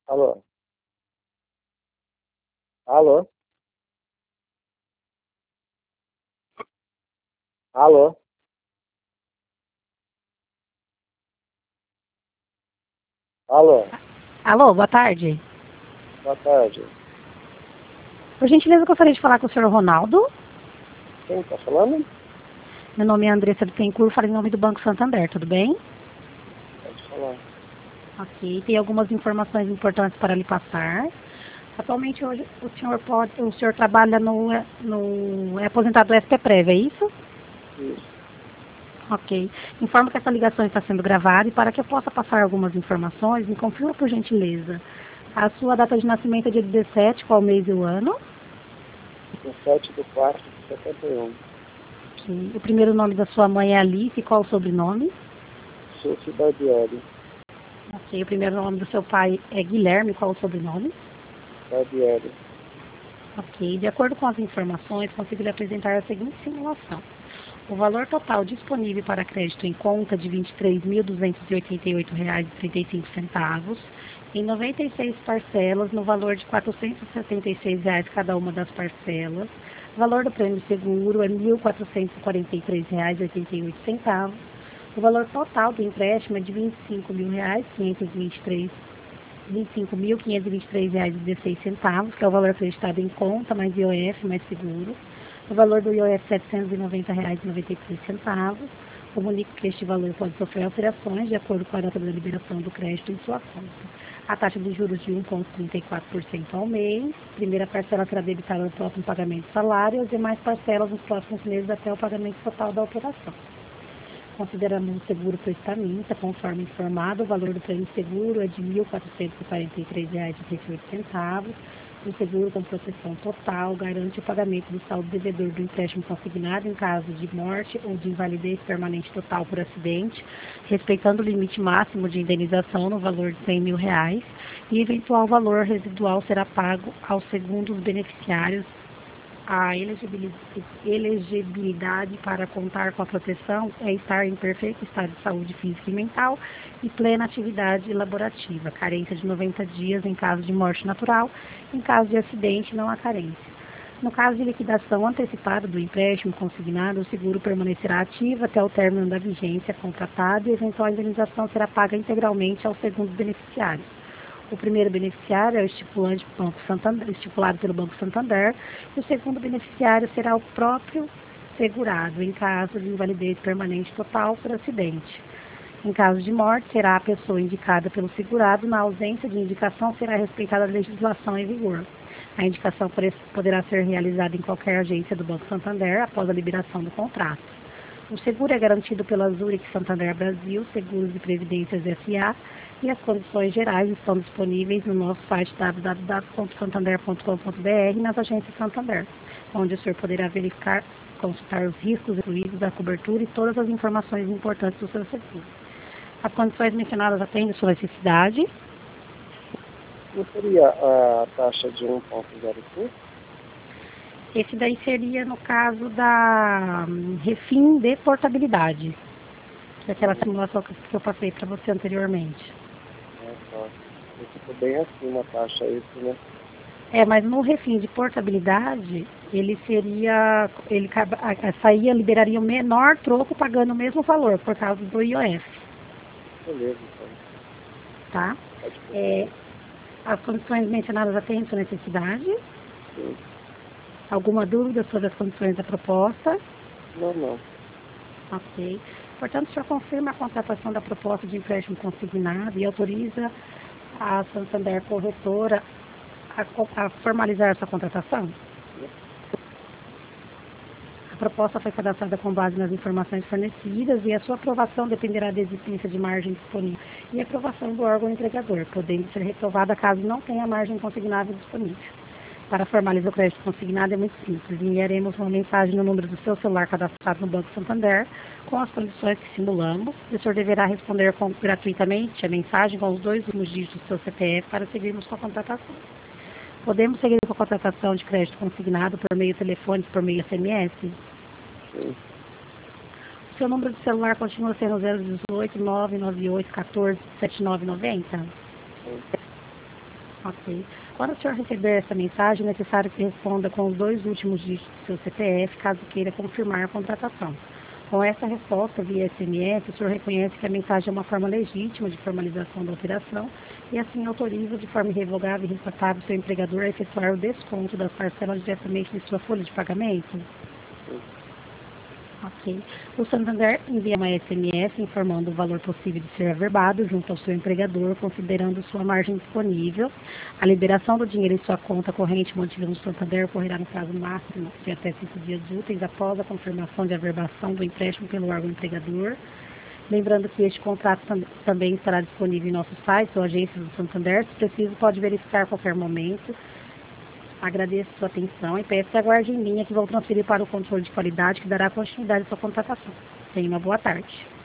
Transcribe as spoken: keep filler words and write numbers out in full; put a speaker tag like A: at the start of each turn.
A: Alô? Alô? Alô? Alô?
B: Alô, boa tarde.
A: Boa tarde.
B: Por gentileza, eu gostaria de falar com o senhor Ronaldo.
A: Quem está falando?
B: Meu nome é Andressa Bittencourt, falo em nome do Banco Santander, tudo bem?
A: Pode falar.
B: Ok, tem algumas informações importantes para lhe passar. Atualmente, hoje, o senhor pode, o senhor trabalha no, no é aposentado do S P Prev, é isso?
A: Isso.
B: Ok. Informo que essa ligação está sendo gravada e para que eu possa passar algumas informações, me confirma por gentileza. A sua data de nascimento é dia dezessete, qual mês e o ano?
A: dezessete de quatro de setenta e um.
B: Ok. O primeiro nome da sua mãe é Alice, qual o sobrenome?
A: Suci Barbieri.
B: Ok. O primeiro nome do seu pai é Guilherme, qual o sobrenome?
A: Barbieri.
B: Ok. De acordo com as informações, consigo lhe apresentar a seguinte simulação. O valor total disponível para crédito em conta de vinte e três mil duzentos e oitenta e oito reais e trinta e cinco centavos, em noventa e seis parcelas, no valor de quatrocentos e setenta e seis reais cada uma das parcelas. O valor do prêmio seguro é mil quatrocentos e quarenta e três reais e oitenta e oito centavos. O valor total do empréstimo é de vinte e cinco mil reais, quinhentos e vinte e três, vinte e cinco mil quinhentos e vinte e três reais e dezesseis centavos, que é o valor acreditado em conta, mais I O F, mais seguro. O valor do I O F é setecentos e noventa reais e noventa e três centavos. Comunico que este valor pode sofrer alterações de acordo com a data da liberação do crédito em sua conta. A taxa de juros de um vírgula trinta e quatro por cento ao mês. Primeira parcela será debitada no próximo pagamento do salário e as demais parcelas nos próximos meses até o pagamento total da operação. Considerando o seguro prestamista, conforme informado, o valor do prêmio seguro é de mil quatrocentos e quarenta e três reais e oitenta e oito centavos. O seguro com proteção total garante o pagamento do saldo devedor do empréstimo consignado em caso de morte ou de invalidez permanente total por acidente, respeitando o limite máximo de indenização no valor de cem mil reais, e eventual valor residual será pago aos segundos beneficiários. A elegibilidade para contar com a proteção é estar em perfeito estado de saúde física e mental e plena atividade laborativa. Carência de noventa dias em caso de morte natural. Em caso de acidente, não há carência. No caso de liquidação antecipada do empréstimo consignado, o seguro permanecerá ativo até o término da vigência contratada e a eventual indenização será paga integralmente aos segundos beneficiários. O primeiro beneficiário é o estipulante Banco Santander, estipulado pelo Banco Santander, e o segundo beneficiário será o próprio segurado, em caso de invalidez permanente total por acidente. Em caso de morte, será a pessoa indicada pelo segurado. Na ausência de indicação, será respeitada a legislação em vigor. A indicação poderá ser realizada em qualquer agência do Banco Santander após a liberação do contrato. O seguro é garantido pela Zurich Santander Brasil, Seguros e Previdências S A, e as condições gerais estão disponíveis no nosso site w w w ponto santander ponto com ponto b r e nas agências Santander, onde o senhor poderá verificar, consultar os riscos incluídos da cobertura e todas as informações importantes do seu seguro. As condições mencionadas atendem sua necessidade.
A: Não seria a taxa de um vírgula zero cinco?
B: Esse daí seria no caso da hum, refim de portabilidade, que é aquela simulação que eu passei para você anteriormente.
A: É, só. Isso ficou bem acima a taxa, isso, né?
B: É, mas no refim de portabilidade, ele seria, ele saía, liberaria o menor troco pagando o mesmo valor, por causa do I O F.
A: Beleza, então.
B: Tá? É, as condições mencionadas atendem sua necessidade?
A: Sim.
B: Alguma dúvida sobre as condições da proposta?
A: Não, não.
B: Ok. Portanto, o senhor confirma a contratação da proposta de empréstimo consignado e autoriza a Santander Corretora a, a formalizar essa contratação? A proposta foi cadastrada com base nas informações fornecidas e a sua aprovação dependerá da existência de margem disponível e aprovação do órgão entregador, podendo ser reprovada caso não tenha margem consignável disponível. Para formalizar o crédito consignado é muito simples. Enviaremos uma mensagem no número do seu celular cadastrado no Banco Santander com as condições que simulamos. O senhor deverá responder com, gratuitamente a mensagem com os dois últimos dígitos do seu C P F para seguirmos com a contratação. Podemos seguir com a contratação de crédito consignado por meio telefônico, por meio S M S?
A: Sim.
B: O seu número de celular continua sendo zero dezoito, nove nove oito, um quatro, sete nove nove zero?
A: Sim.
B: Ok. Quando o senhor receber essa mensagem, é necessário que responda com os dois últimos dígitos do seu C P F, caso queira confirmar a contratação. Com essa resposta via S M S, o senhor reconhece que a mensagem é uma forma legítima de formalização da operação e assim autoriza de forma irrevogável e irretratável o seu empregador a efetuar o desconto das parcelas diretamente de sua folha de pagamento? Ok. O Santander envia uma S M S informando o valor possível de ser averbado junto ao seu empregador, considerando sua margem disponível. A liberação do dinheiro em sua conta corrente mantida no Santander ocorrerá no prazo máximo de até cinco dias úteis após a confirmação de averbação do empréstimo pelo órgão empregador. Lembrando que este contrato tam também estará disponível em nosso site ou agência do Santander. Se preciso, pode verificar a qualquer momento. Agradeço sua atenção e peço que aguarde em linha que vou transferir para o controle de qualidade que dará continuidade à sua contratação. Tenha uma boa tarde.